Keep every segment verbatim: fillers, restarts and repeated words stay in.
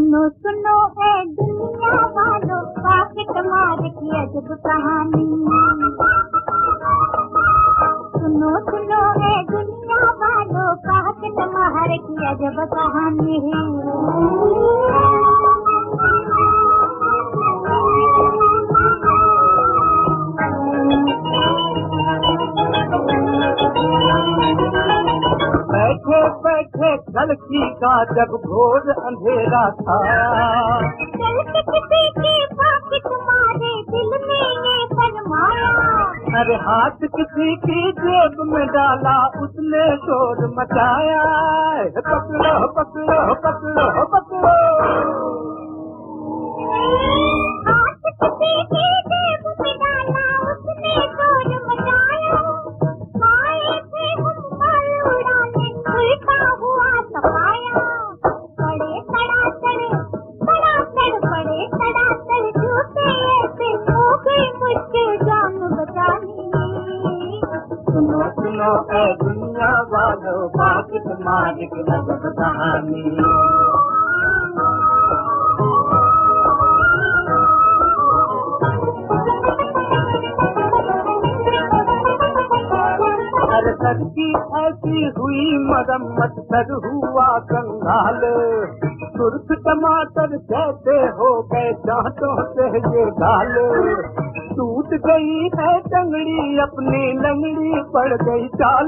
सुनो सुनो है दुनिया वालों, पाकेट मार की अजब कहानी। सुनो सुनो है दुनिया वालों, पाकेट मार की अजब कहानी। बैठे बैठे कलकी का जब घोर अंधेरा था, चल के किसी की पाकेट मारे दिल में ये फरमाया। अरे हाथ किसी की जेब में डाला उसने शोर मचाया। पकड़ो पकड़ो पकड़ो पकड़ो, हाथ किसी की जेब में डाला उसने शोर मचाया। आए थे हम पर उड़ाने, उल्टा हुआ सफाया। पड़े तड़ातड़ तड़ातड़ पड़े तड़ातड़, जूते ऐसे हो गई मुझसे जान बचानी। सुनो सुनो ऐ दुनिया वालों, पाकेट मार की अजब कहानी। हर सर की ऐसी हुई मरम्मत, सर हुआ कंगाल। सुर्ख टमाटर जैसे हो गए दांतों से ये गाल। टूट गई है टंगड़ी अपनी, लंगड़ी पड़ गई चाल।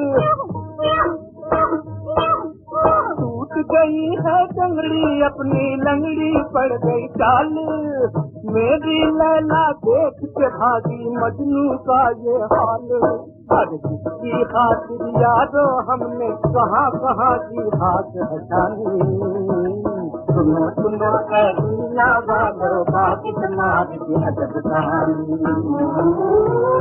टूट गई है टंगड़ी अपनी, लंगड़ी पड़ गई चाल। मेरी लैला देख के भागी मजनू का ये हाल। हर जिसकी खातिर यादो हमने कहाँ कहाँ की हाथ हटानी। सुनो सुनो ऐ दुनिया वालों, पाकेट मार की अजब कहानी।